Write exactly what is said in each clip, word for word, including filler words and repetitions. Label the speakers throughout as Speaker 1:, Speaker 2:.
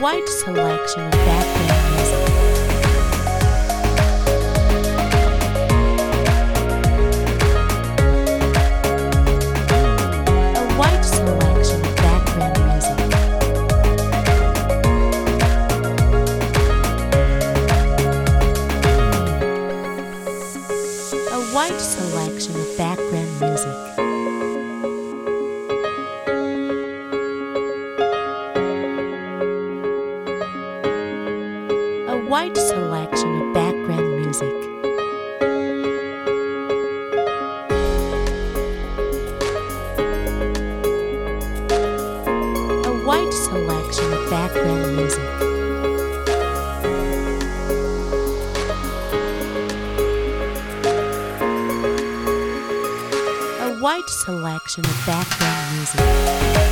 Speaker 1: wide selection of background music. A wide selection of background music. A wide selection of background music. A wide selection of background music. A wide selection of background music. A wide selection of background music.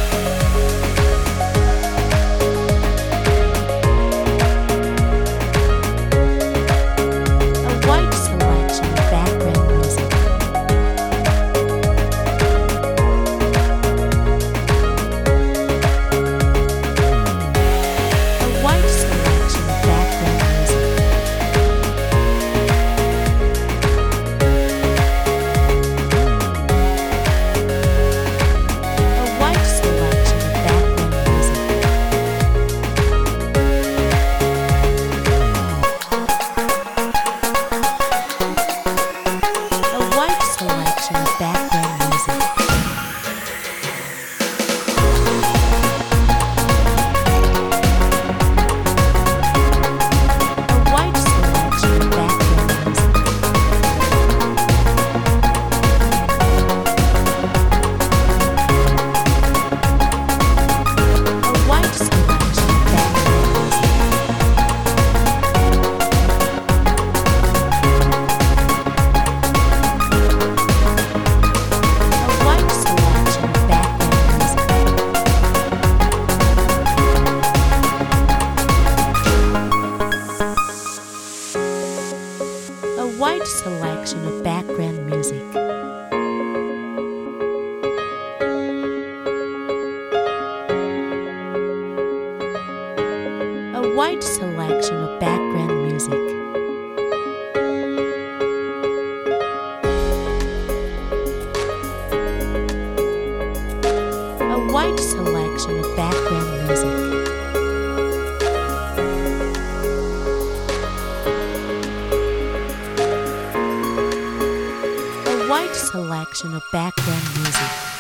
Speaker 1: A wide selection of background music. A wide selection of background music. A wide selection of background music. A wide selection of background music.